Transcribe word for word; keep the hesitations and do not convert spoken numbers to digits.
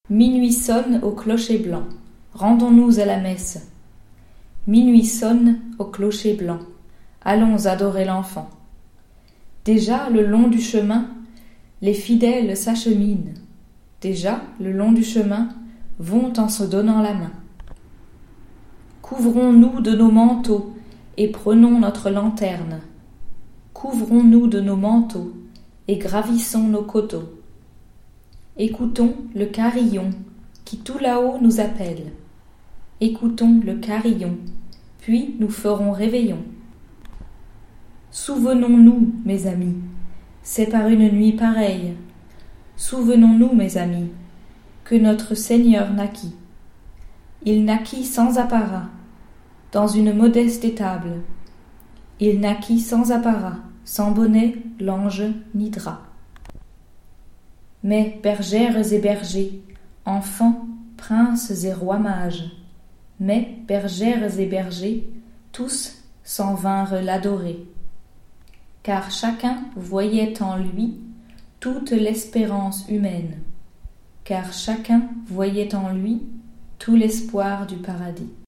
Minuit sonne au clocher blanc. Rendons-nous à la messe. Minuit sonne au clocher blanc. Allons adorer l'enfant. Déjà, le long du chemin, les fidèles s'acheminent. Déjà, le long du chemin, vont en se donnant la main. Couvrons-nous de nos manteaux et prenons notre lanterne. Couvrons-nous de nos manteaux et gravissons nos coteaux. Écoutons le carillon qui tout là-haut nous appelle. Écoutons le carillon, puis nous ferons réveillon. Souvenons-nous, mes amis, c'est par une nuit pareille. Souvenons-nous, mes amis, que notre Seigneur naquit. Il naquit sans apparat, dans une modeste étable. Il naquit sans apparat, sans bonnet, lange, ni drap. Mais bergères et bergers, enfants, princes et rois mages, mais bergères et bergers, tous s'en vinrent l'adorer. Car chacun voyait en lui toute l'espérance humaine, car chacun voyait en lui tout l'espoir du paradis.